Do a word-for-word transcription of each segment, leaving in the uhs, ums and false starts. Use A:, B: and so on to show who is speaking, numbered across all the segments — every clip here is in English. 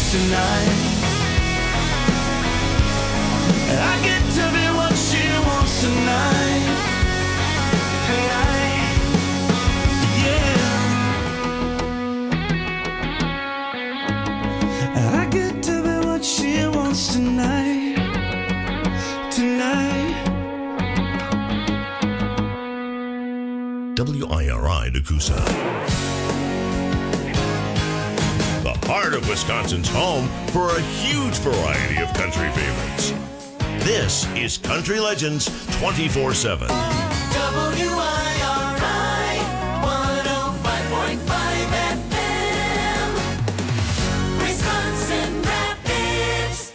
A: wants tonight. I get to be what she wants tonight. Yeah. I get to be what she wants tonight. Tonight.
B: W I R I Nakusa. The heart of Wisconsin's home for a huge variety of country favorites. This is Country Legends twenty-four seven.
C: W I R I one oh five point five F M, Wisconsin Rapids.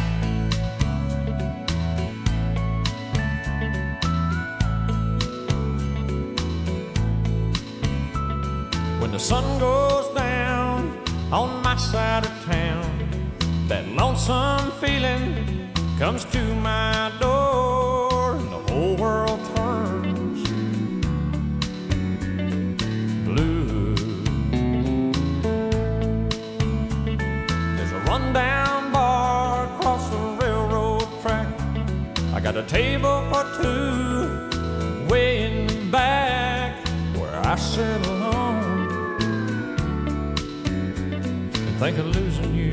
D: When the sun goes down on my side of town, that lonesome feeling comes to my door, and the whole world turns blue. There's a rundown bar across the railroad track. I got a table for two way in the back where I sit alone and think of losing you.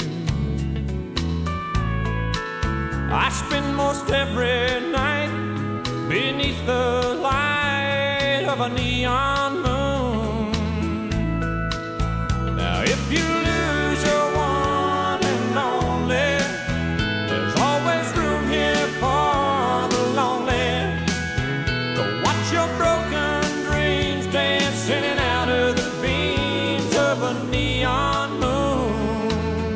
D: I spend most every night beneath the light of a neon moon. Now if you lose your one and only, there's always room here for the lonely. To watch your broken dreams dancing in and out of the beams of a neon moon.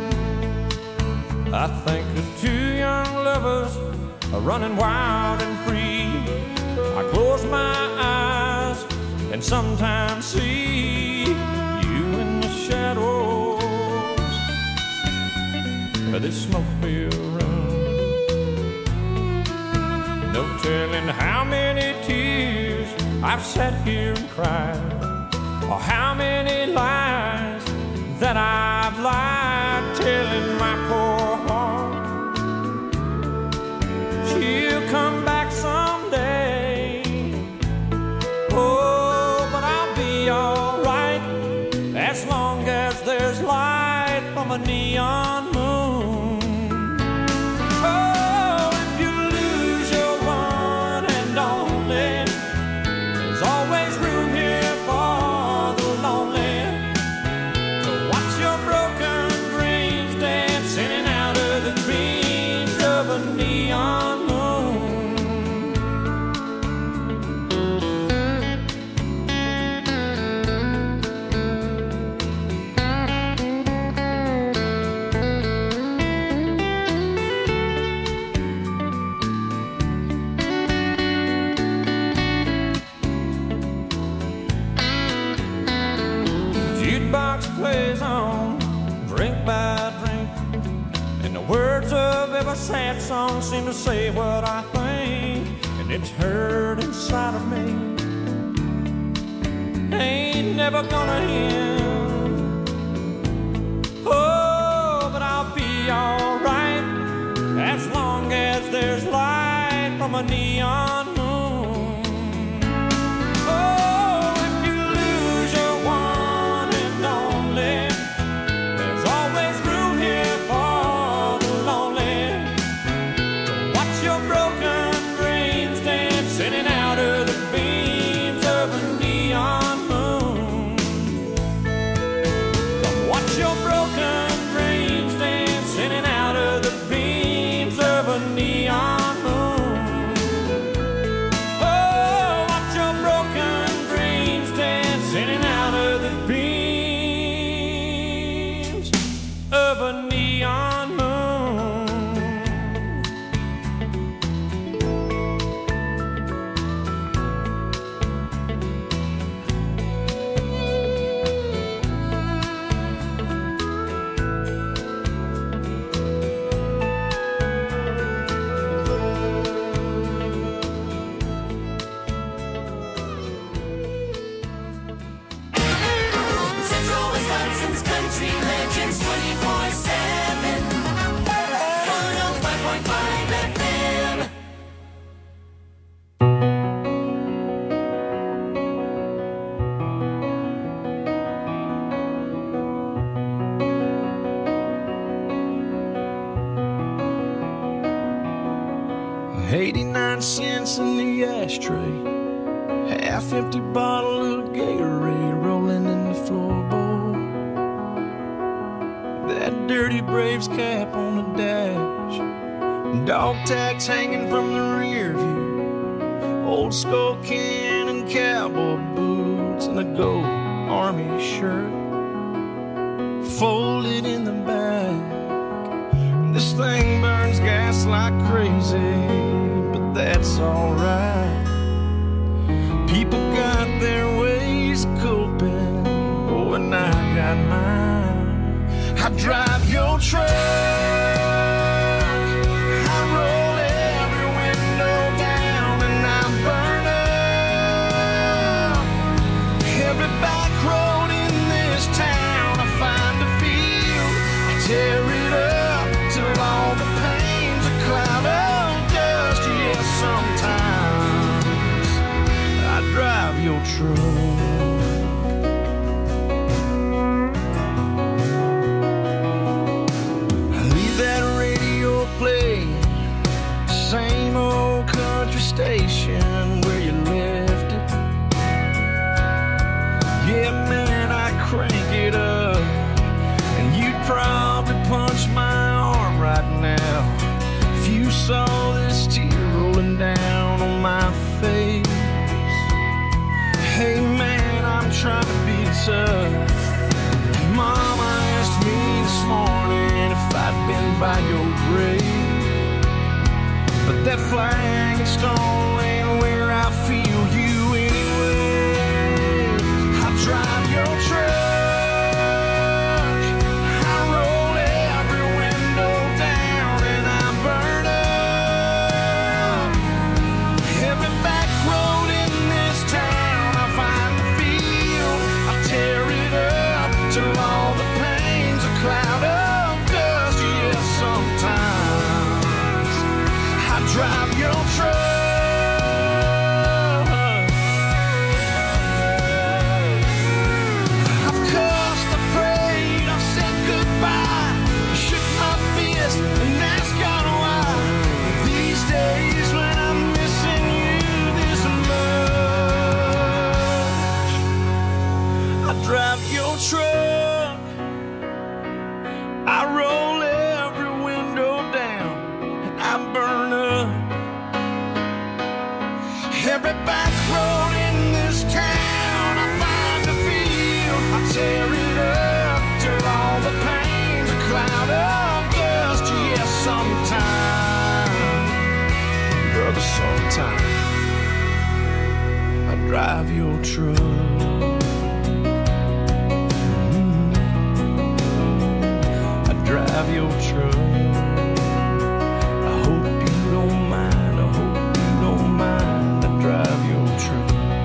D: I think of two young lovers are running wild and free. I close my eyes and sometimes see you in the shadows of this smoke-filled room. No telling how many tears I've sat here and cried, or how many lies that I've lied, telling my poor heart she'll come back someday. Oh, but I'll be alright as long as there's light from a neon moon. Oh, if you lose your one and only, there's always room here for the lonely. To watch your broken dreams dance in and out of the dreams of a neon moon. Jukebox plays on, drink by drink, and the words of every sad song seem to say what I think, and it's hurt inside of me. Ain't never gonna end. Oh, but I'll be alright as long as there's light from a neon moon. Oh, if you lose your one and only, there's always room here for the lonely. To watch your broken dreams dance in and out of the beams of a neon moon. Come watch your broken dreams dance in and out of the beams of a neon moon.
A: Ten cents in the ashtray, half empty bottle of Gatorade rolling in the floorboard. That dirty Braves cap on the dash, dog tags hanging from the rear view, old skull can and cowboy boots, and a gold army shirt folded in the back. This thing burns gas like crazy, but that's alright. People got their ways of coping, oh, and I got mine. I drive your truck, I roll every window down, and I burn up every back road in this town. I find a field, I tear it up till all the pain's a cloud of dust. Yeah, sometimes I drive your truck. I leave that radio playing, same old country station where you left it. Yeah, man, I crank it up, and you'd probably punch my arm right now if you saw this tear rolling down on my face. Hey man, I'm trying to be tough. Mama asked me this morning if I'd been by your grave, but that flag and stone ain't where I feel you anyway. I drive your truck, drive your truck. I've cussed, I prayed, I've said goodbye, shook my fist and asked God why. These days when I'm missing you this much, I drive your truck, I roll every window down, and I burn up every back road in this town. I find a field, I tear it up till all the pain's a cloud of dust. Yeah, sometime, brother, sometime I drive your truck. Mm-hmm. I drive your truck. I hope you don't mind, I hope you don't mind. Drive your truck.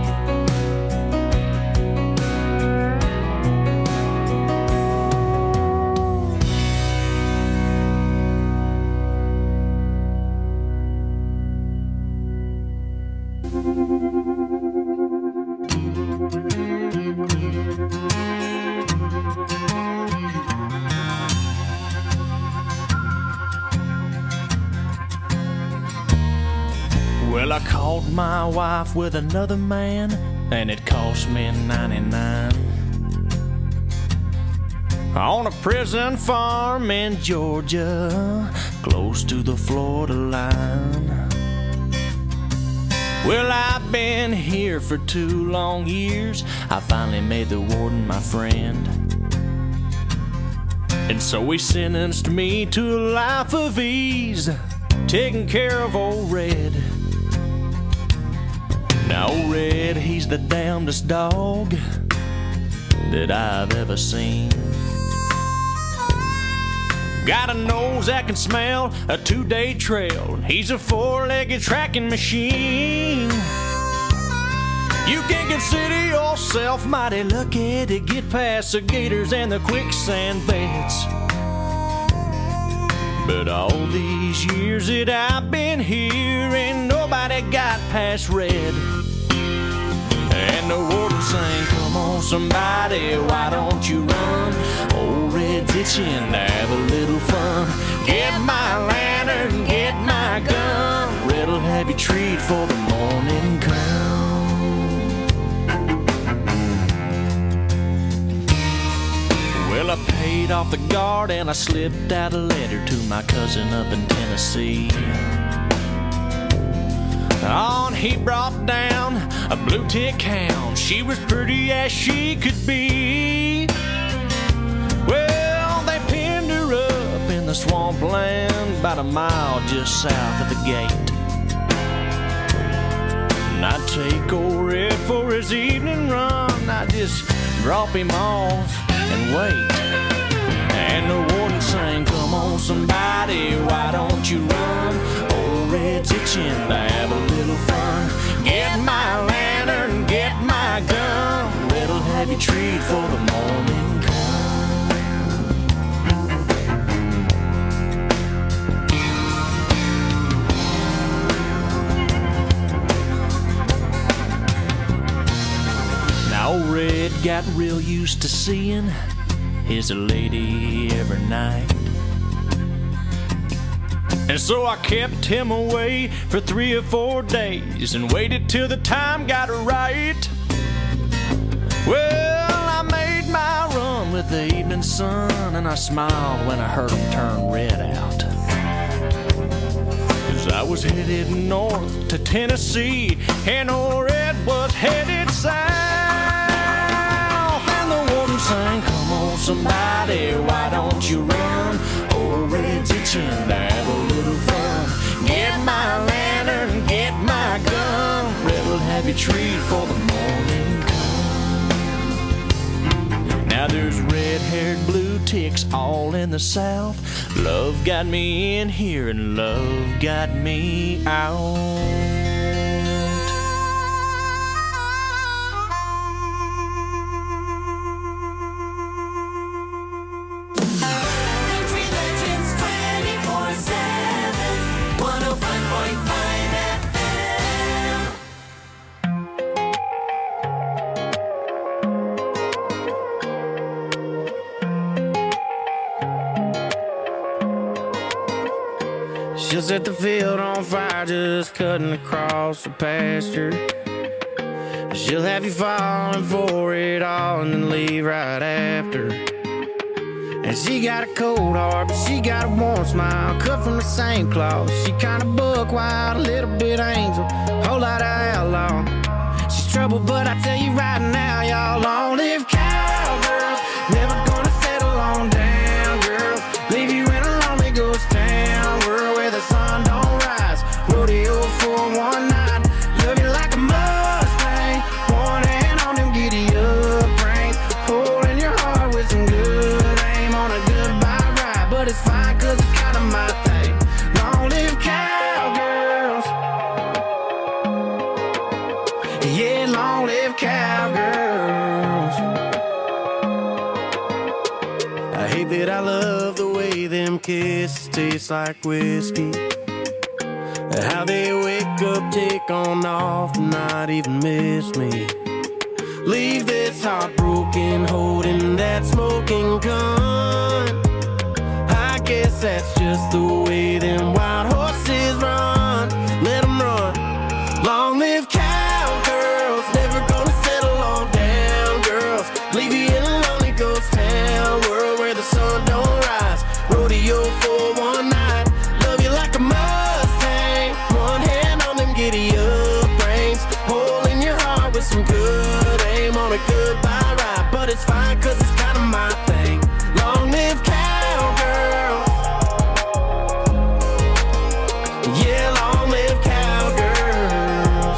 E: Well, I caught my wife with another man, and it cost me ninety-nine. On a prison farm in Georgia, close to the Florida line. Well, I've been here for two long years. I finally made the warden my friend, and so he sentenced me to a life of ease, taking care of old Red. Now old Red, he's the damnedest dog that I've ever seen. Got a nose that can smell a two-day trail. He's a four-legged tracking machine. You can consider yourself mighty lucky to get past the gators and the quicksand beds. But all these years that I've been here, ain't nobody got past Red. And the warden sang, come on somebody, why don't you run? Old Red's itching to have a little fun. Get my lantern, get my gun. Red little heavy treat for the morning crown. Well, I paid off the guard and I slipped out a letter to my cousin up in Tennessee. On he brought down a blue tick hound. She was pretty as she could be. Well, they pinned her up in the swampland about a mile just south of the gate. And I'd take old Red for his evening run. I'd just drop him off and wait. And the warden sang, "Come on somebody, why don't you run? Old Red's itching to have a little fun. Get my lantern, get my gun, little heavy treat for the morning come." Now old Red got real used to seeing his lady every night. And so I kept him away for three or four days and waited till the time got right. Well, I made my run with the evening sun, and I smiled when I heard him turn red out. 'Cause I was headed north to Tennessee, and old Red was headed south. And the warden sang, "Come on somebody, why don't you run? Old Red's itching to have a little fun. Get my lantern, get my gun, red'll have your treat for the morning come." Now there's red-haired blue ticks all in the south. Love got me in here and love got me out.
F: She'll set the field on fire just cutting across the pasture. She'll have you falling for it all and then leave right after. And she got a cold heart, but she got a warm smile, cut from the same cloth. She kinda buck wild, a little bit angel, whole lot of outlaw. She's trouble, but I tell you right now, y'all, long live cowgirls. Never gonna settle on down, girls. Leave you in a lonely ghost town, world where the sun don't rise. Rodeo for one night, love you like a Mustang. One hand on them giddy up reins, holding your heart with some good aim on a goodbye ride. But it's fine, cause it's kinda my thing. Long live cowgirls. Yeah, long live cowgirls. I hate that I love the way them kisses taste like whiskey. How they wake up, take on off, not even miss me. Leave this heartbroken, holding that smoking gun. I guess that's just the way them wild horses run. Let them run. Long live cowgirls, never gonna settle on down, girls. Leave you in a lonely ghost town, world where the sun don't rise. Rodeo for one night, love you like a Mustang. One hand on them giddy up reins, holding your heart with some good aim on a goodbye ride. But it's fine, cause it's kinda my thing. Long live cowgirls. Yeah, long live cowgirls.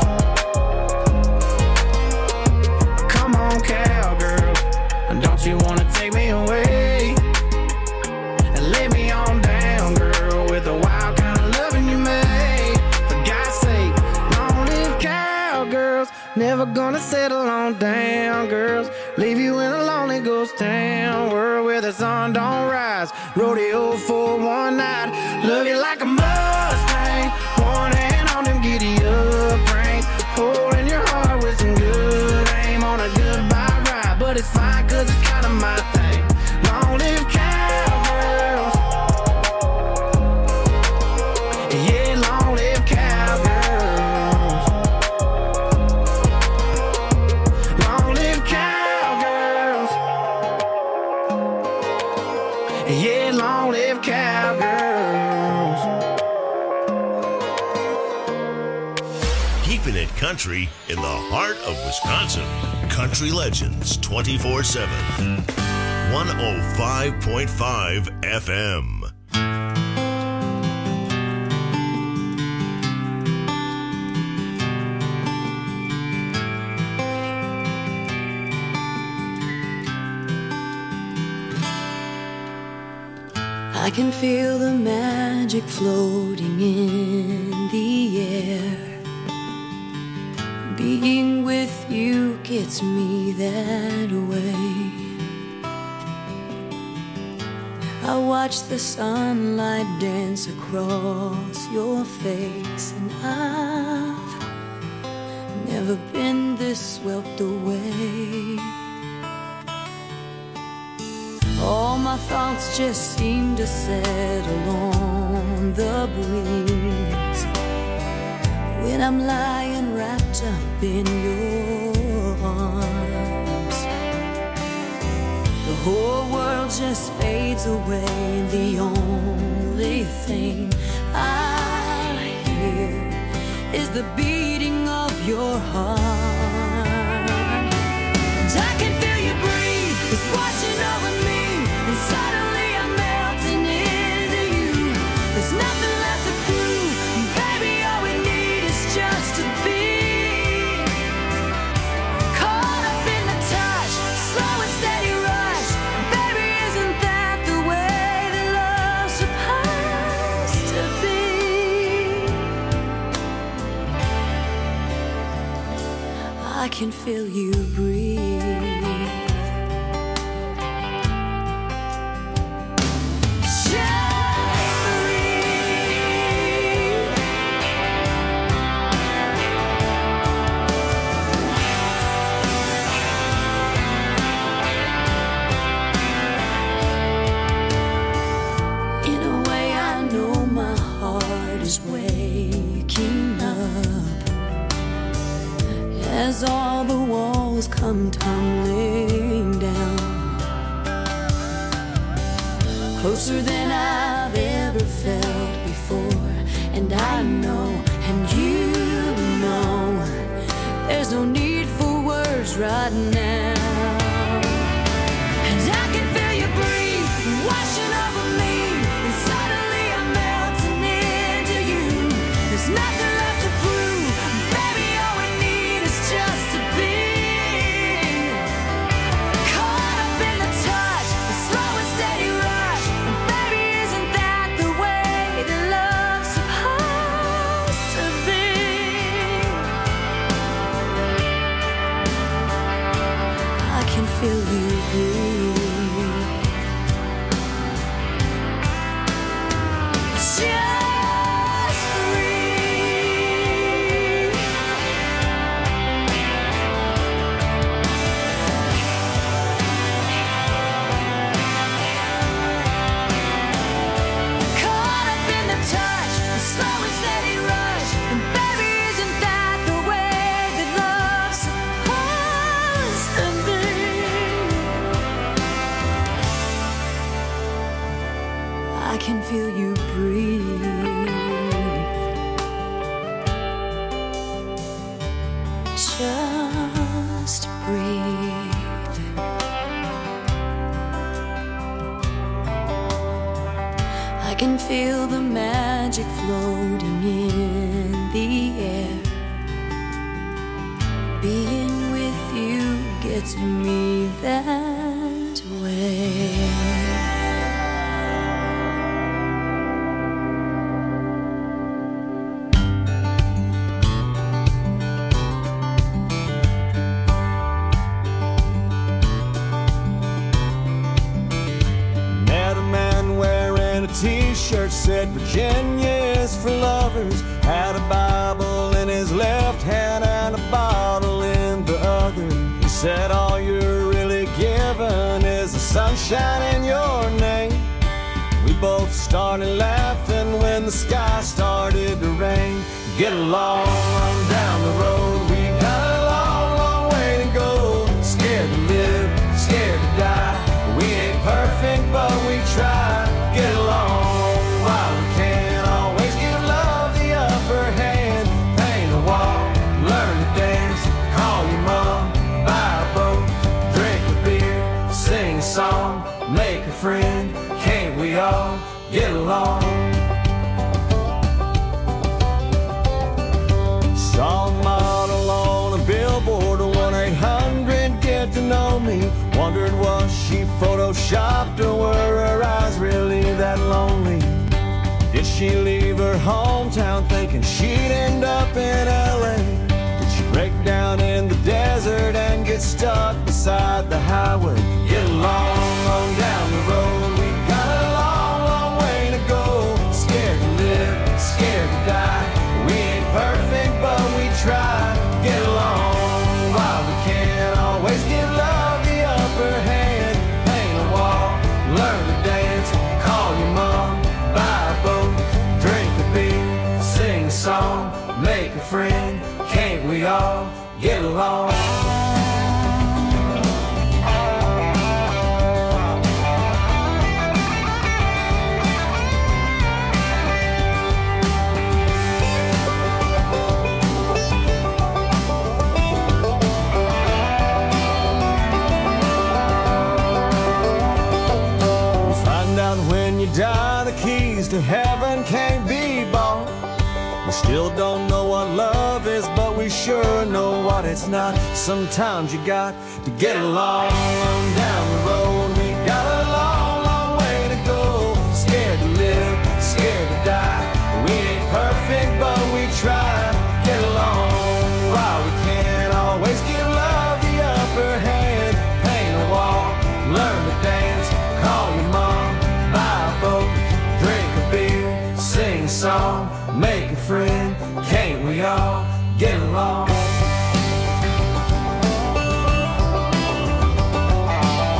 F: Come on, cowgirls, don't you wanna take me away and lay me on down, girl, with the wild kind of loving you made. For God's sake, long live cowgirls. Never gonna settle on down, girls. Leave you in a lonely ghost town, world where the sun don't rise. Rodeo for one night, love you like a Mustang. One hand on them giddy up reins, holding your heart with some good aim on a goodbye ride. But it's fine, cause it's kinda my thing. Long live cowgirls. Yeah, long live cowgirls. Yeah, long live cowgirls.
B: Keeping it country in the heart of Wisconsin. Country Legends twenty-four seven. one oh five point five F M.
G: I can feel the magic floating in the air. Being with you gets me that way. I watch the sunlight dance across your face, and I've never been this swept away. All my thoughts just seem to settle on the breeze when I'm lying wrapped up in your arms. The whole world just fades away, and the only thing I hear is the beating of your heart. And I can feel you breathe, it's washing over me. And suddenly I'm melting into you. There's nothing left to prove. Baby, all we need is just to be caught up in the touch, slow and steady rush. Baby, isn't that the way that love's supposed to be? I can feel you breathe. As all the walls come tumbling down, closer than I've ever felt before. And I know, and you know, there's no need for words right now. And I can feel you breathe, washing over me. And suddenly I'm melting into you. There's nothing left to prove. Baby, all we need is just to be caught up in the touch, the slow and steady rush. And baby, isn't that the way that love's supposed to be? I can feel you breathe. Just breathe. Caught up in the touch, the slow and steady rush. And baby, isn't that the way that love's supposed to be? I can feel you breathe. Just breathe. I can feel the magic floating in the air. Being with you gets me that way.
E: Met a man wearing a t-shirt, said Virginia is for lovers. Had a Bible in his left hand and a bottle in the other. He said all you're really given is the sunshine in your name. We both started laughing when the sky started to rain. Get along down the road, we got a long, long way to go. Scared to live, scared to die. We ain't perfect, but we try.
A: song, make a friend. Can't we all get along?
E: Saw a model on a billboard, one eight hundred get to know me. Wondered was she photoshopped or were her eyes really that lonely? Did she leave her hometown thinking she'd end up in L A? Did she break down in the desert and get stuck beside the highway? Get along on down the road, we got a long, long way to go. Scared to live, scared to die. We ain't perfect, but we try. Get along while we can. Always give love the upper hand. Paint a wall, learn to dance. Call your mom, buy a boat, drink a beer, sing a song, make a friend. Can't we all get along? When you die, the keys to heaven can't be bought. We still don't know what love is, but we sure know what it's not. Sometimes you got to get along on down the road. We got a long, long way to go. Scared to live, scared to die. We ain't perfect, but we try. Get along while we can. Always give love the upper hand. Paint a wall, learn to dance. Call your mom, buy a boat, drink a beer, sing a song, make a friend. Can't we all get along?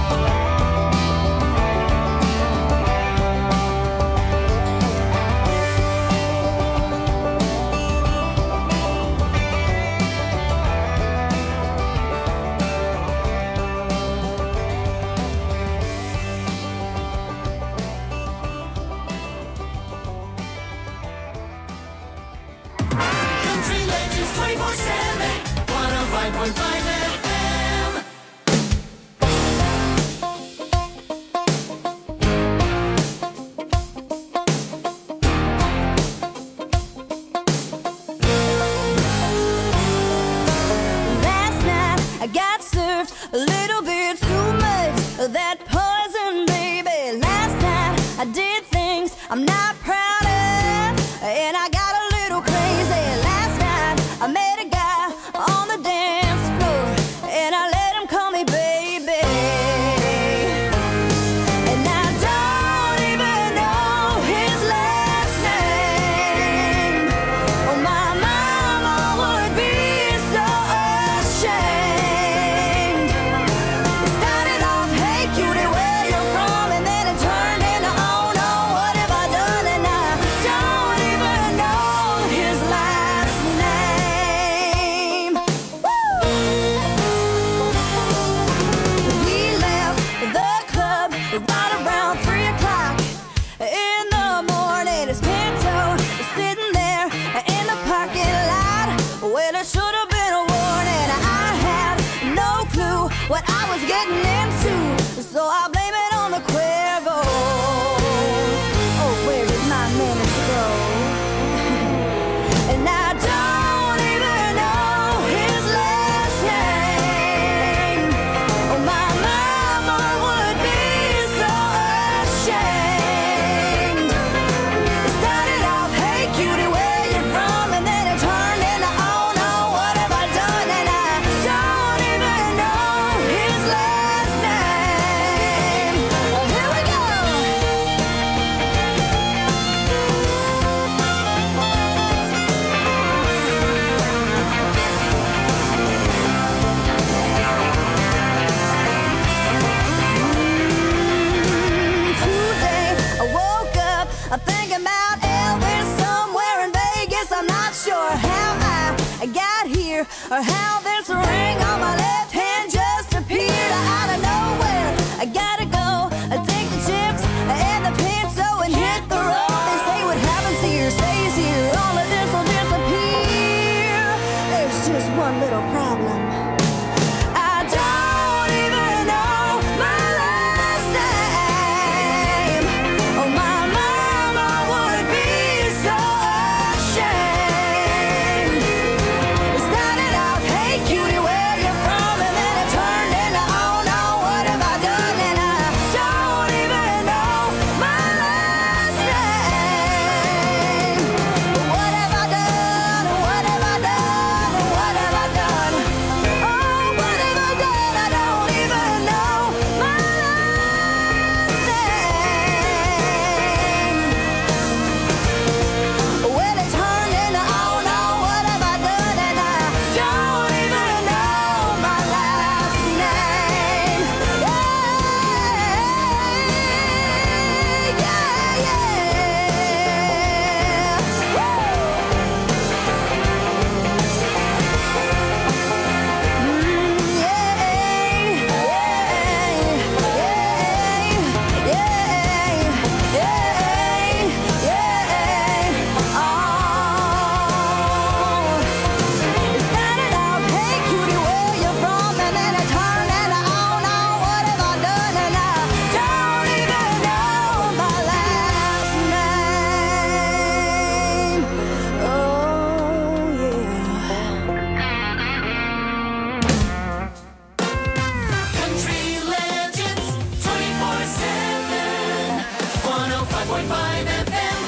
C: point five F M.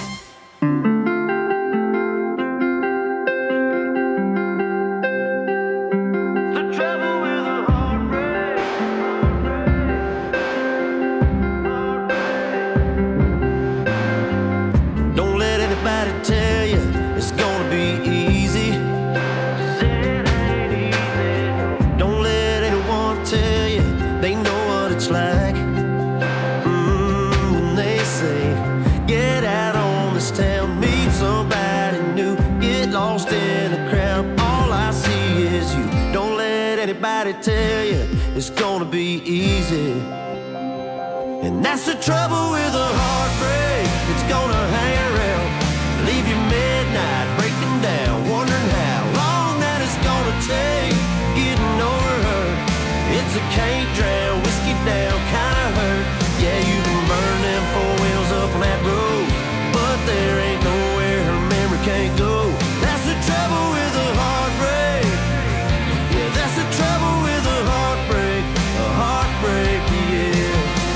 F: Tell you it's gonna be easy, and that's the trouble with a heartbreak. It's gonna hang around, leave you midnight breaking down, wondering how long that it's gonna take getting over her. It's a can't drown, whiskey down kind of hurt. Yeah, you can burn them four wheels up on that road, but there ain't nowhere her memory can't go. That's the trouble with a heartbreak. Yeah, that's the trouble with a heartbreak, a heartbreak, yeah.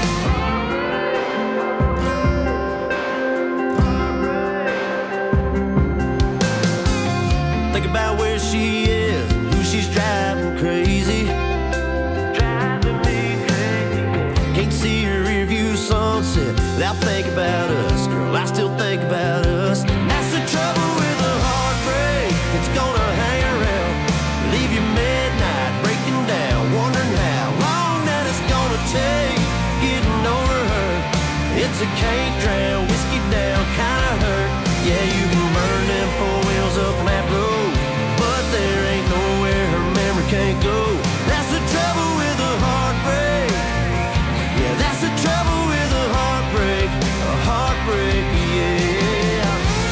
F: Think about where she is, who she's driving crazy. Driving me crazy. Can't see her rear view sunset without thinking about us. Girl, I still think about us. That's the trouble with a heartbreak. It's gonna hang around, leave you midnight breaking down, wondering how long that it's gonna take getting over her. It's a can't drown, whiskey down kind of hurt. Yeah, you can burn them four wheels up on that road, but there ain't nowhere her memory can't go. That's the trouble with a heartbreak. Yeah, that's the trouble with a heartbreak, a heartbreak, yeah.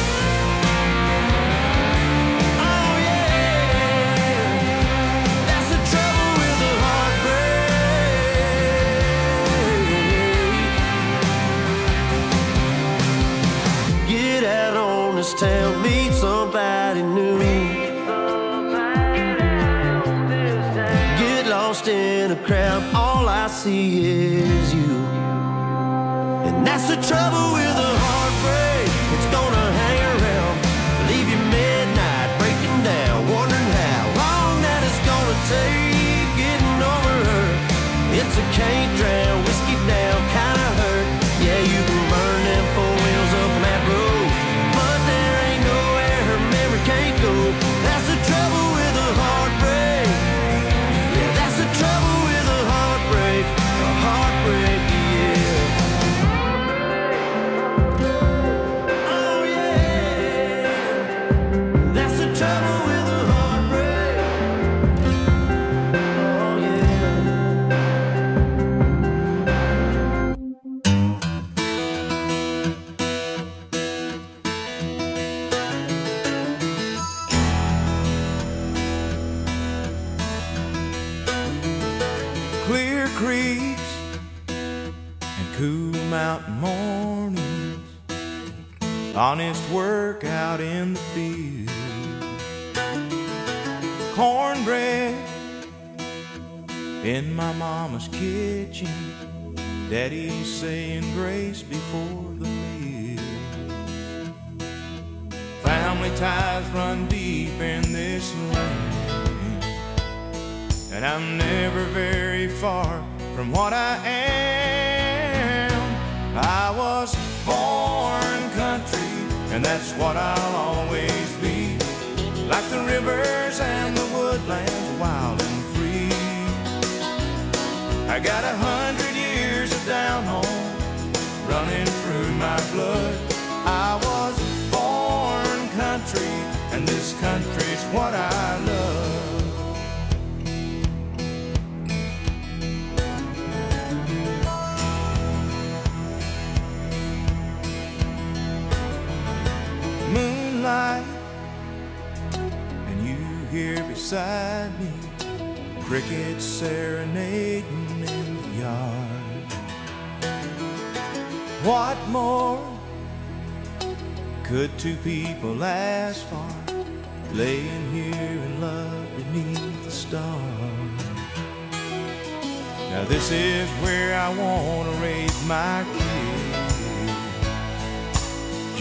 F: Oh yeah, that's the trouble with a heartbreak. Get out on this town, meet somebody new. Get lost in a crowd, all I see is you. And that's the trouble with a heartbreak. It's gonna hang around, leave you midnight breaking down, wondering how long that it's gonna take getting over her. It's a can't drown, whiskey down kind of hurt. Yeah, you can burn them four wheels up on that road, but there ain't nowhere her memory can't go. That's the trouble with a heartbreak. Yeah, that's the trouble with a heartbreak, a heartbreak, yeah. Oh yeah, that's the trouble with a heartbreak. Oh yeah.
E: Clear creeks and cool mountain mornings, honest work out in the field, cornbread in my mama's kitchen, daddy saying grace before the meal. Family ties run deep in this land, and I'm never very far from what I am. I was born country, and that's what I'll always be. Like the rivers and the woodlands, wild and free. I got a hundred years of down home running through my blood. I was born country, and this country's what I love. Moonlight, and you here beside me, crickets serenading in the yard. What more could two people ask for, laying here in love beneath the stars? Now this is where I want to raise my kids,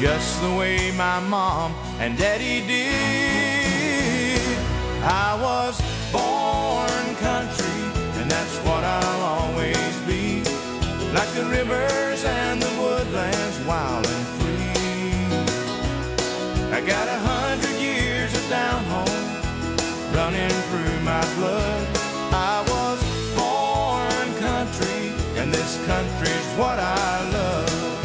A: just the way my mom and daddy did. I was born country, and that's what I'll always be. Like the rivers and the woodlands, wild and free. I got a hundred years of down home running through my blood. I was born country, and this country's what I love.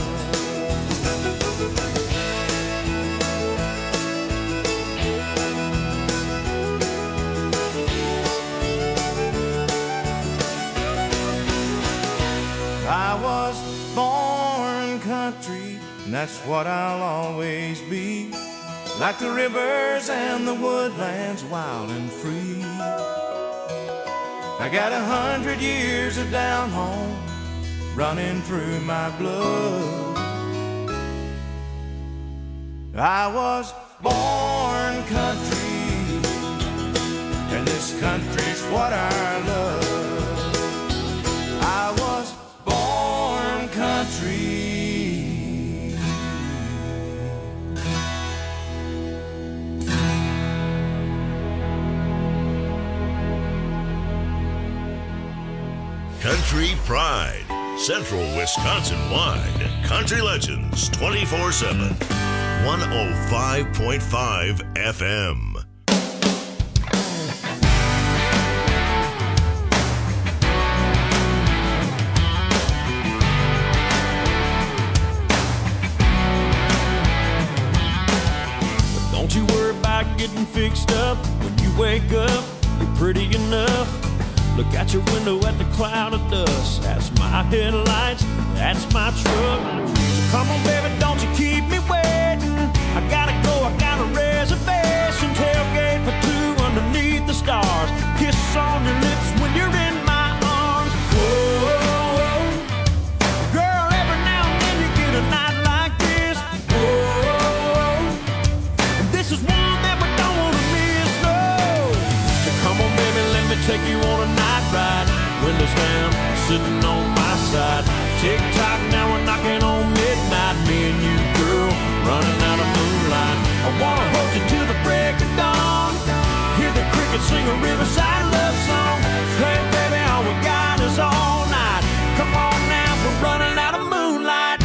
A: I was born country, and that's what I'll always be. Like the rivers and the woodlands, wild and free. I got a hundred years of down home running through my blood. I was born country, and this country's what I love. I was born country.
B: Country Pride, Central Wisconsin-wide. Country Legends, twenty-four seven. one oh five point five F M.
E: But don't you worry about getting fixed up. When you wake up, you're pretty enough. Look out your window at the cloud of dust. That's my headlights, that's my truck. So come on, baby, don't you keep me waiting. I gotta go, I got a reservation. Tailgate for two underneath the stars. Kiss on your lips when you're in my arms. Whoa, girl, every now and then you get a night like this. Whoa, and this is one that we don't wanna miss, no. So come on, baby, let me take you on a night ride. Windows down, sitting on my side. Tick tock, now we're knocking on midnight. Me and you, girl, running out of moonlight. I wanna hold you till the break of dawn. Hear the crickets sing a riverside love song. Hey, baby, all we got is all night. Come on now, we're running out of moonlight.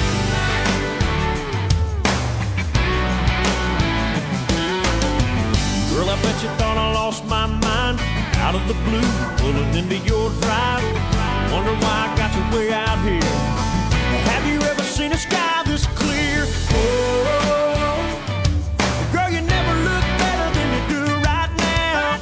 E: Girl, I bet you thought I lost my mind. Out of the blue, pulling into your drive. Wonder why I got you way out here. Have you ever seen a sky this clear? Oh, girl, you never look better than you do right now.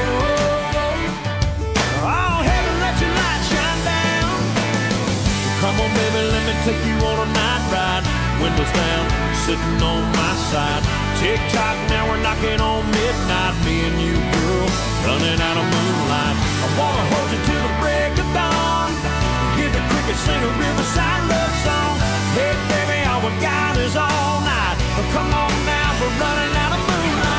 E: Oh, oh, heaven, let your light shine down. Come on, baby, let me take you on a night ride. Windows down, sitting on my side. Tick tock, now we're knocking on midnight. Me and you, girl, running out of moonlight. I wanna hold you till the break of dawn. Hear the crickets sing a riverside love song. Hey, baby, all we got is all night. Oh, come on now, we're running out of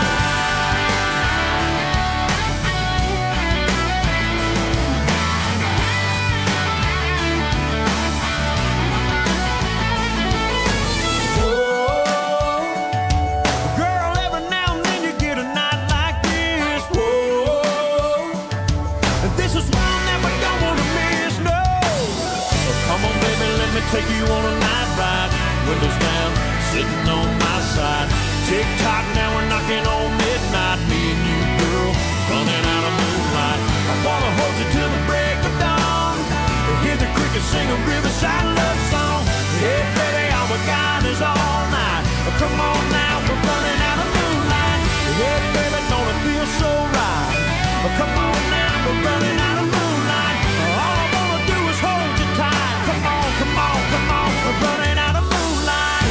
E: take you on a night ride. Windows down, sitting on my side. Tick tock, now we're knocking on midnight. Me and you, girl, running out of moonlight. I wanna hold you till the break of dawn. Hear the crickets sing a riverside love song. Hey, baby, all we got is all night. Come on now, we're running out of moonlight. Hey, baby, don't it feel so right? Come on now, we're running out of moonlight. All I wanna do is hold you tight. Come on, come on, come on, we're running out of moonlight.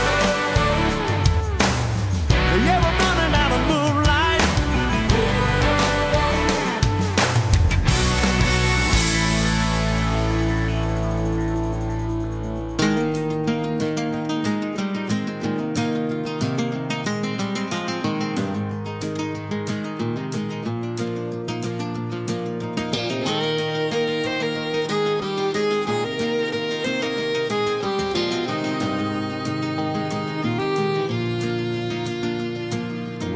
E: Yeah, we're running out of moonlight.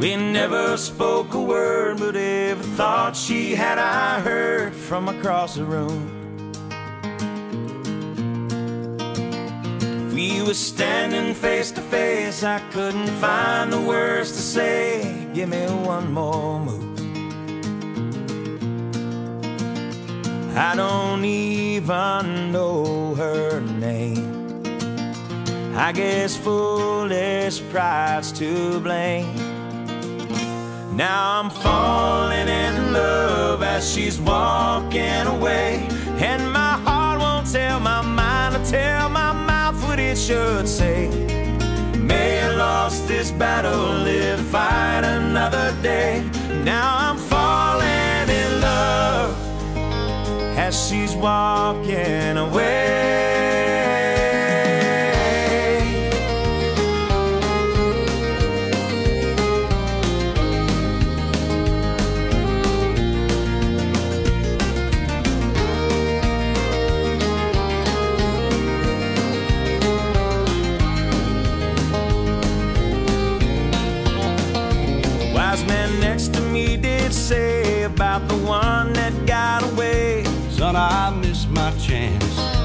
E: We never spoke a word, but every thought she had I heard from across the room. If we were standing face to face, I couldn't find the words to say. Give me one more move. I don't even know her name. I guess foolish pride's to blame. Now I'm falling in love as she's walking away, and my heart won't tell my mind to tell my mouth what it should say. May have lost this battle, live, fight another day. Now I'm falling in love as she's walking away. The wise man next to me did say about the one that got away, son, I missed my chance.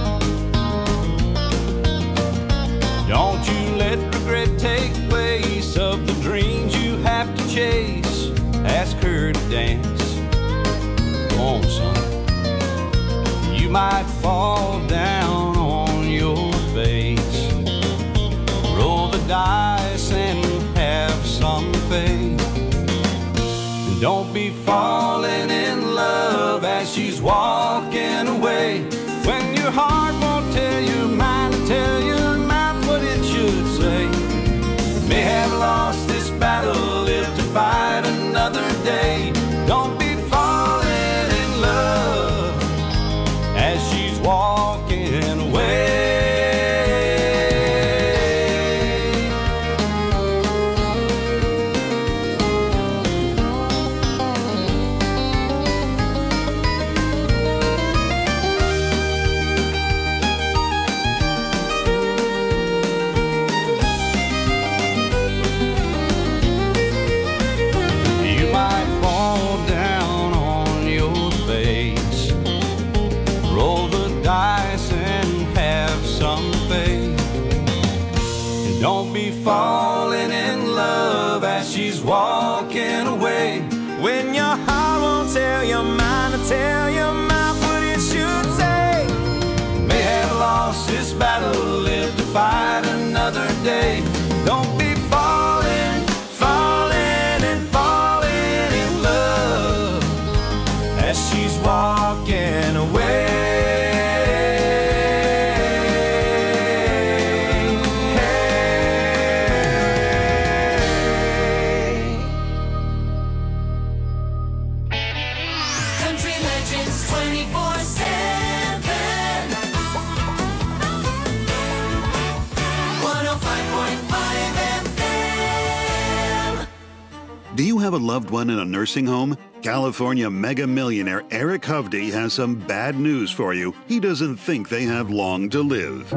E: Don't you let regret take place of the dreams you have to chase. Ask her to dance. Come on, son. You might fall down on your face. Roll the dice and have some faith. And don't be falling in love as she's walking away, when your heart won't tell your mind to tell your mouth what it should say. May have lost this battle, live to fight another day. Don't be falling in love as she's walking away. Don't be falling in love as she's walking away, when your heart won't tell your mind to tell your mouth what it should say. May have lost this battle, live to fight another day. Don't be falling, falling and falling in love as she's walking away.
H: Do you have a loved one in a nursing home? California mega millionaire Eric Hovde has some bad news for you. He doesn't think they have long to live.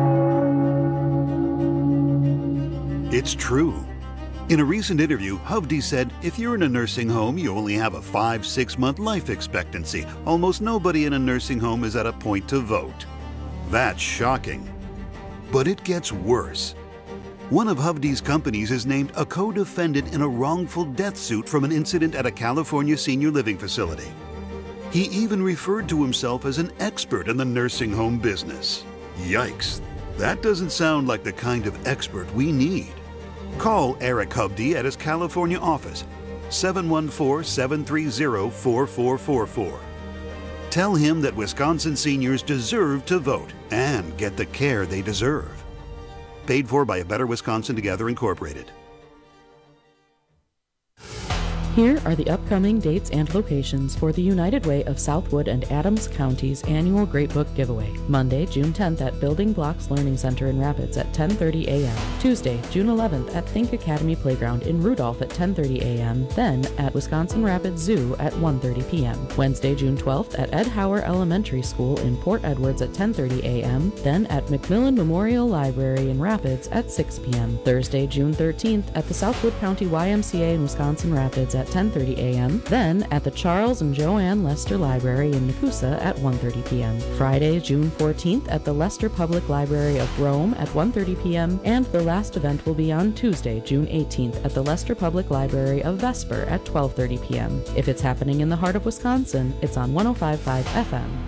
H: It's true. In a recent interview, Hovde said, if you're in a nursing home, you only have a five, six month life expectancy. Almost nobody in a nursing home is at a point to vote. That's shocking. But it gets worse. One of Hovde's companies is named a co-defendant in a wrongful death suit from an incident at a California senior living facility. He even referred to himself as an expert in the nursing home business. Yikes, that doesn't sound like the kind of expert we need. Call Eric Hovde at his California office, seven one four, seven three zero, four four four four. Tell him that Wisconsin seniors deserve to vote and get the care they deserve. Paid for by A Better Wisconsin Together Incorporated.
I: Here are the upcoming dates and locations for the United Way of Southwood and Adams County's annual Great Book Giveaway. Monday, June tenth at Building Blocks Learning Center in Rapids at ten thirty a.m. Tuesday, June eleventh at Think Academy Playground in Rudolph at ten thirty a.m. Then at Wisconsin Rapids Zoo at one thirty p.m. Wednesday, June twelfth at Ed Hauer Elementary School in Port Edwards at ten thirty a.m. Then at McMillan Memorial Library in Rapids at six p.m. Thursday, June thirteenth at the Southwood County Y M C A in Wisconsin Rapids at ten thirty a.m. Then at the Charles and Joanne Lester Library in Nakusa at one thirty p.m. Friday, June fourteenth at the Lester Public Library of Rome at one thirty p.m. And the last event will be on Tuesday, June eighteenth at the Lester Public Library of Vesper at twelve thirty p.m. If it's happening in the heart of Wisconsin, it's on one oh five point five F M.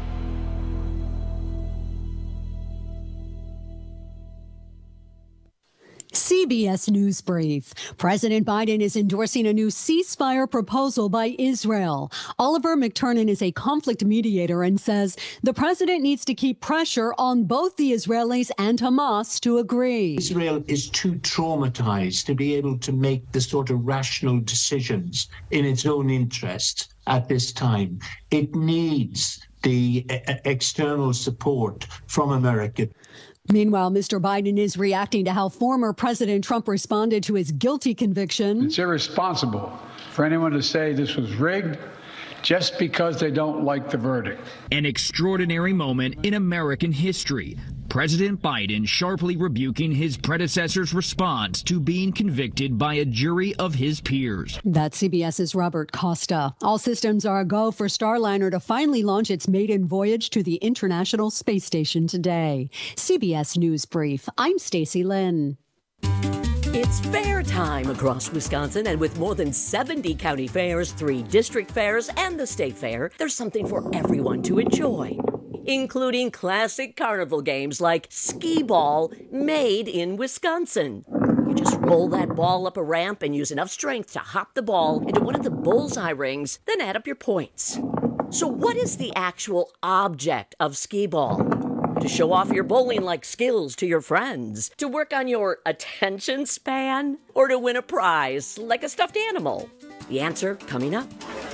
J: C B S News Brief. President Biden is endorsing a new ceasefire proposal by Israel. Oliver McTurnan is a conflict mediator and says the president needs to keep pressure on both the Israelis and Hamas to agree.
K: Israel is too traumatized to be able to make the sort of rational decisions in its own interest at this time. It needs the external support from America.
J: Meanwhile, Mister Biden is reacting to how former President Trump responded to his guilty conviction.
L: It's irresponsible for anyone to say this was rigged just because they don't like the verdict.
M: An extraordinary moment in American history. President Biden sharply rebuking his predecessor's response to being convicted by a jury of his peers.
J: That's CBS's Robert Costa. All systems are a go for Starliner to finally launch its maiden voyage to the International Space Station today. C B S News Brief. I'm Stacey Lynn.
N: It's fair time across Wisconsin, and with more than seventy county fairs, three district fairs, and the state fair, there's something for everyone to enjoy, including classic carnival games like skee ball, made in Wisconsin. You just roll that ball up a ramp and use enough strength to hop the ball into one of the bullseye rings, then add up your points. So what is the actual object of skee ball? To show off your bowling-like skills to your friends? To work on your attention span? Or to win a prize like a stuffed animal? The answer coming up.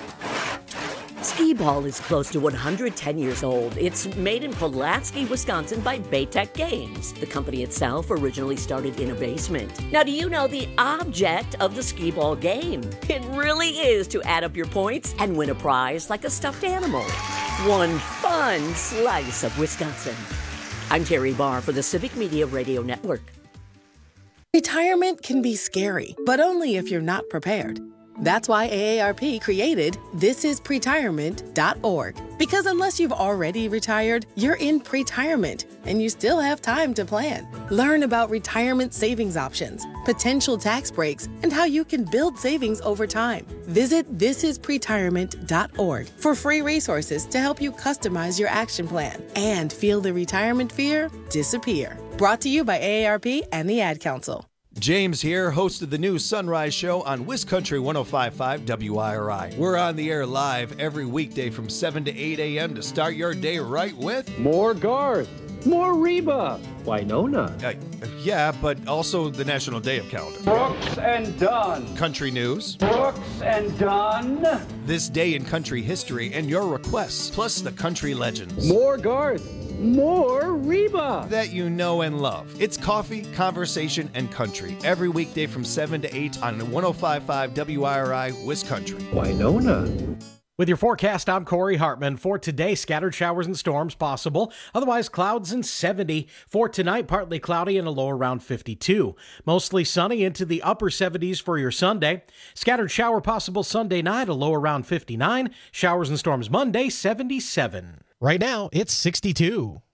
N: Skee ball is close to one hundred ten years old. It's made in Pulaski, Wisconsin by Baytech Games. The company itself originally started in a basement. Now, do you know the object of the skee ball game? It really is to add up your points and win a prize like a stuffed animal. One fun slice of Wisconsin. I'm Terry Barr for the Civic Media Radio Network.
O: Retirement can be scary, but only if you're not prepared. That's why A A R P created this is pretirement dot org. Because unless you've already retired, you're in pretirement, and you still have time to plan. Learn about retirement savings options, potential tax breaks, and how you can build savings over time. Visit this is pretirement dot org for free resources to help you customize your action plan and feel the retirement fear disappear. Brought to you by A A R P and the Ad Council.
P: James here, host of the new Sunrise Show on WisCountry one oh five point five W I R I. We're on the air live every weekday from seven to eight a.m. to start your day right with...
Q: More Garth, more Reba, Winona.
P: Uh, yeah, but also the National Day of Calendar.
Q: Brooks and Dunn.
P: Country news.
Q: Brooks and Dunn.
P: This day in country history and your requests, plus the country legends.
Q: More Garth. More Reba
P: that you know and love. It's coffee, conversation, and country every weekday from seven to eight on one oh five point five W I R I WisCountry.
Q: Winona.
E: With your forecast, I'm Corey Hartman. For today, scattered showers and storms possible. Otherwise, clouds and seventy. For tonight, partly cloudy and a low around fifty-two. Mostly sunny into the upper seventies for your Sunday. Scattered shower possible Sunday night, a low around fifty-nine. Showers and storms Monday, seventy-seven.
R: Right now, it's sixty-two.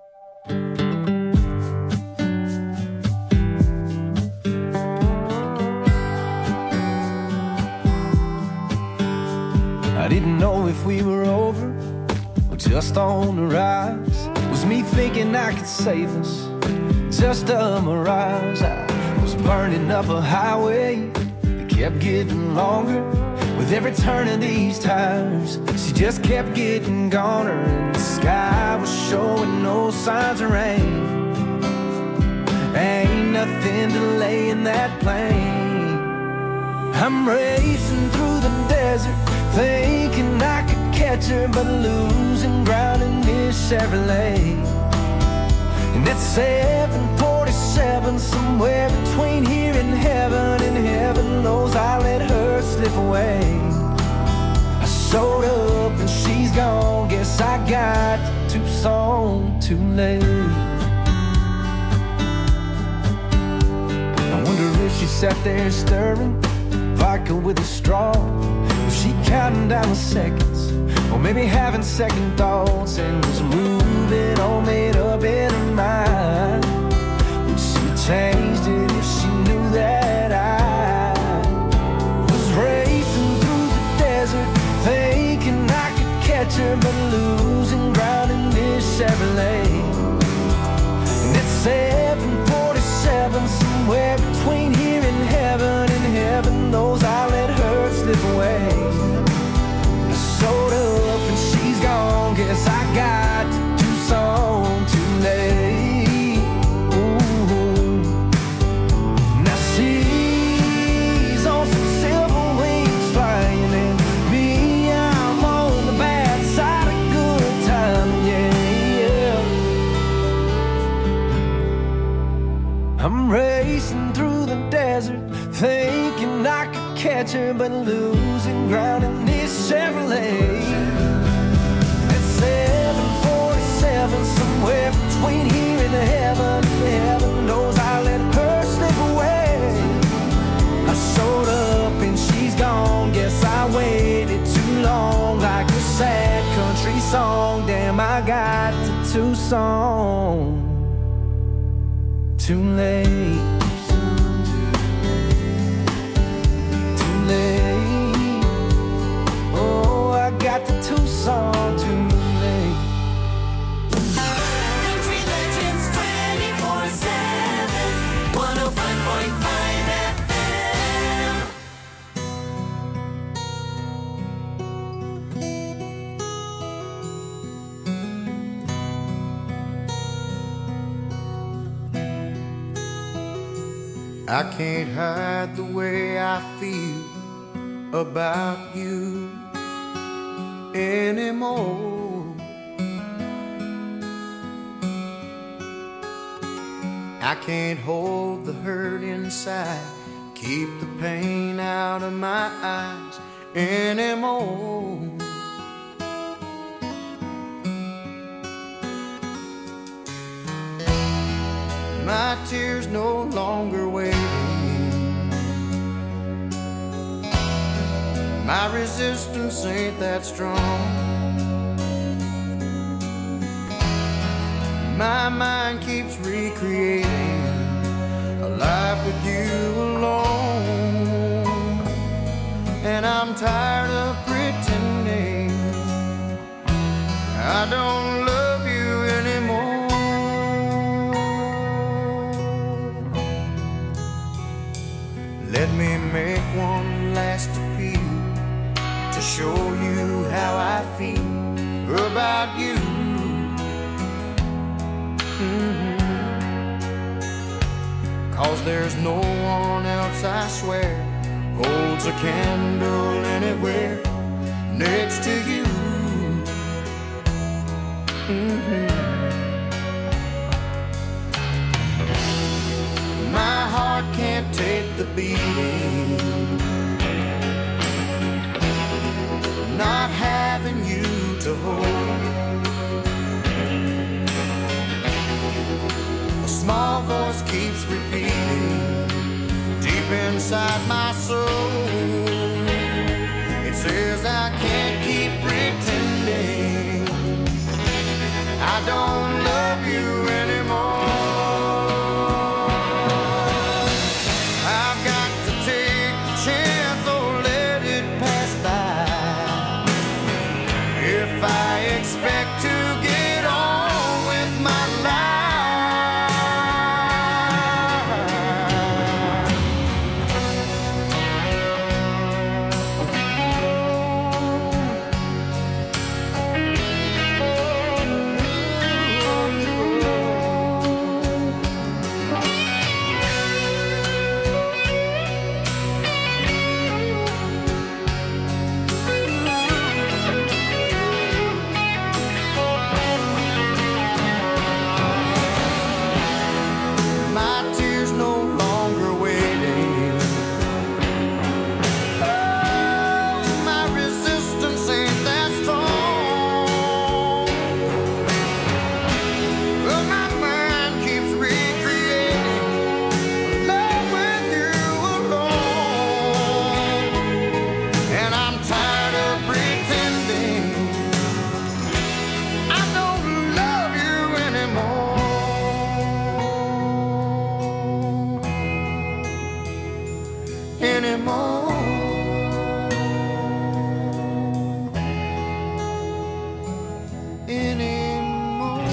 S: I didn't know if we were over or just on the rise. Was me thinking I could save us just a mirage? I was burning up a highway that kept getting longer. With every turn of these tires, she just kept getting goner, and the sky was showing no signs of rain. Ain't nothing delaying that plane. I'm racing through the desert, thinking I could catch her, but losing ground in this Chevrolet. And it's seven forty-seven, somewhere between here and heaven, and heaven knows I let her slip away. I showed up and she's gone, guess I got to Tucson too late. I wonder if she sat there stirring vodka with a straw. Was she counting down the seconds, or maybe having second thoughts, and was moving all made up in her mind? Would she have changed it if she knew that I was racing through the desert, thinking I could catch her, but losing ground in this Chevrolet? And it's seven forty-seven, somewhere between here and heaven, and heaven knows I let her slip away. I showed up and she's gone, guess I got to Tucson too late. Ooh. Now she's on some silver wings flying, and me, I'm on the bad side of good time, yeah, yeah. I'm racing through the desert, thinking I could catch her, but losing ground in this Chevrolet. It's seven forty-seven, somewhere between here and heaven, and heaven knows I let her slip away. I showed up and she's gone, guess I waited too long, like a sad country song. Damn, I got to Tucson too late. Oh, I got to Tucson too late.
C: Country Legends twenty-four seven, one oh five point five F M.
A: I can't hide the way I feel about you anymore. I can't hold the hurt inside, keep the pain out of my eyes anymore. My tears no longer waiting, my resistance ain't that strong. My mind keeps recreating a life with you alone, and I'm tired of pretending I don't love you anymore. Let me make one last appeal to show you how I feel about you. Mm-hmm. Cause there's no one else, I swear, holds a candle anywhere next to you. Mm-hmm. My heart can't take the beating, not having you to hold. A small voice keeps repeating deep inside my soul. It says I can't keep pretending I don't love you anymore.
C: anymore. Anymore.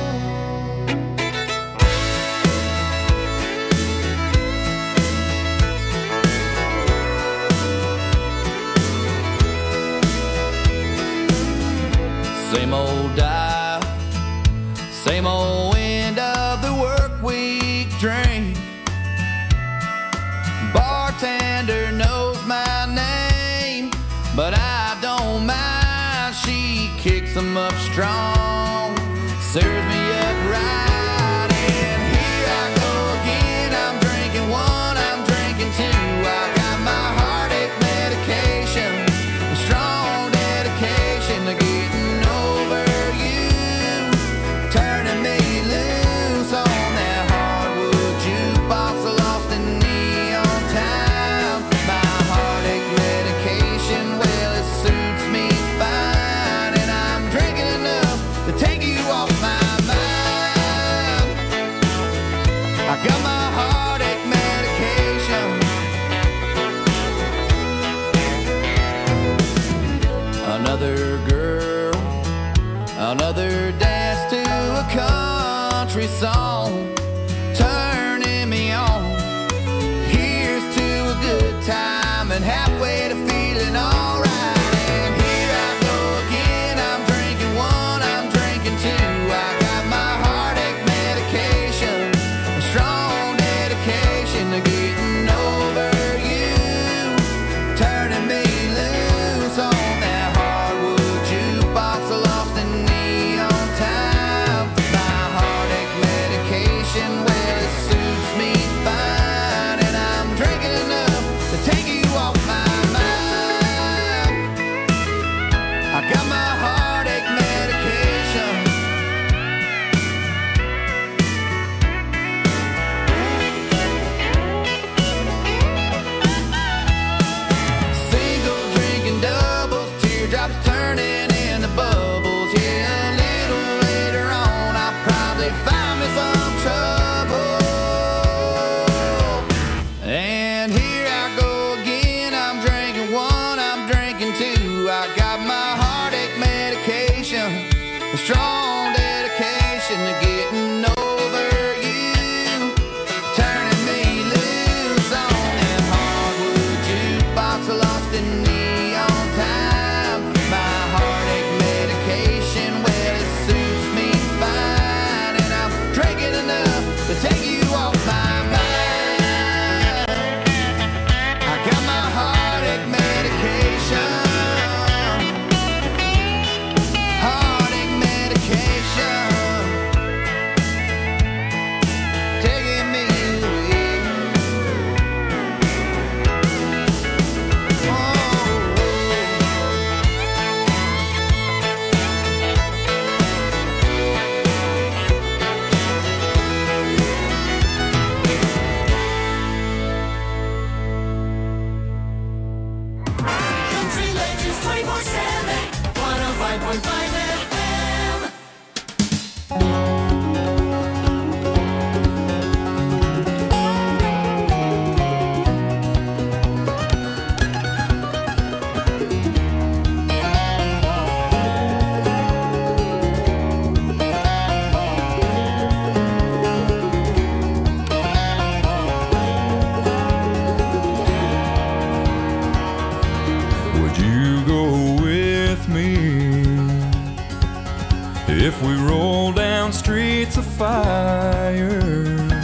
A: Same old dial, same old end of the work week drink. Bartender knows my name, but I don't mind. She kicks them up strong, serves me up right, and here I go again. I'm drinking one, I'm drinking two. I got my heartache medication, a strong dedication to getting over you, turning me loose on that hardwood jukebox, lost in neon time. My heartache medication, well, it suits me fine, and I'm drinking enough to take you off my mind. I got my heartache medication. Another girl, another dance to a country song, turning me on. Here's to a good time and halfway to feeling alright. And here I go again. I'm drinking one, I'm drinking two. I got my heartache medication, a strong dedication to getting over you, turning me loose on that hardwood jukebox, lost in neon time. My heartache medication, well, it suits me fine, and I'm drinking enough to take you off my mind. I got my heartache medication. Single drinking doubles, teardrops turning into bubbles. Yeah, a little later on, I'll probably find me some trouble. And here I go again. I'm drinking one, I'm drinking two. I got my heartache medication, a strong dedication to getting over you, turning me loose on that hardwood jukebox, lost in neon time. My heartache medication, well, it suits me fine, and I'm drinking enough to take you off my mind. I got my heartache medication, heartache medication, taking me away.
C: Country Legends twenty-four seven, one oh five point five F M.
T: Would you go with me if we roll down streets of fire?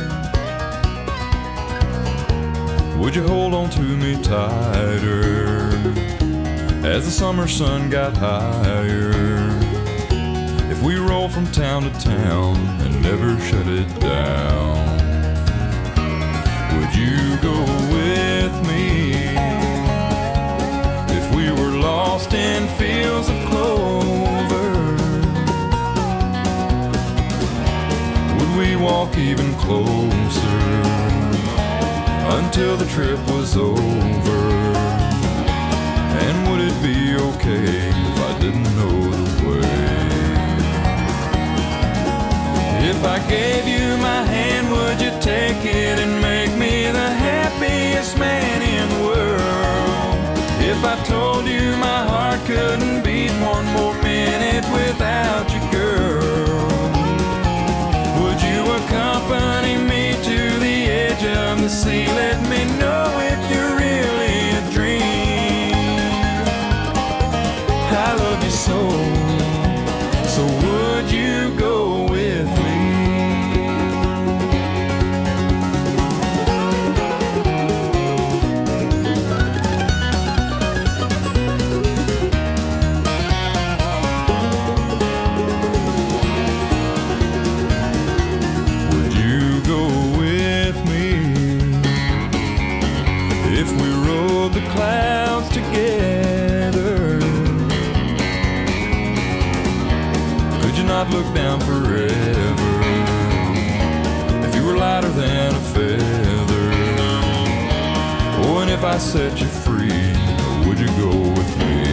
T: Would you hold on to me tighter as the summer sun got higher? If we roll from town to town and never shut it down, would you go with me if we were lost in fields of clover? Would we walk even closer until the trip was over? And would it be okay if I didn't know the way? If I gave you my hand, would you take it and make me the happiest man in the world? sea. Let me know if you're really a dream. I love you so, so would you go with me? Clouds together, could you not look down forever? If you were lighter than a feather, oh, and if I set you free, would you go with me?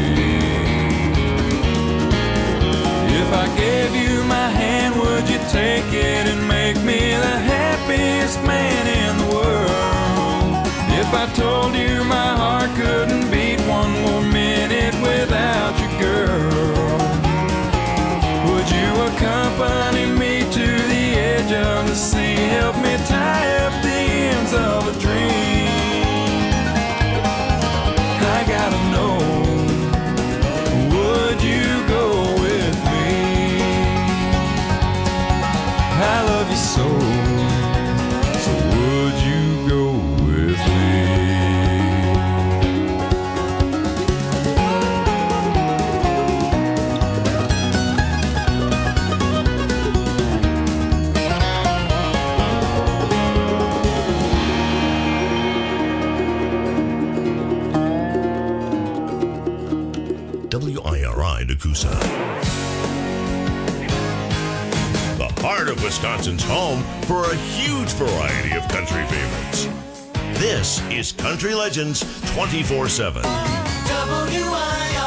T: If I gave you my hand, would you take it and make me the happiest man in the world? If I told you my heart couldn't beat one more minute without you, girl, would you accompany me to the edge of the sea? Help me tie up the ends of a dream. I gotta know, would you go with me? I love you so, so would you go with me?
B: W I R I Nakusa. The heart of Wisconsin's home for a huge variety of country favorites. This is Country Legends twenty-four seven.
C: W I R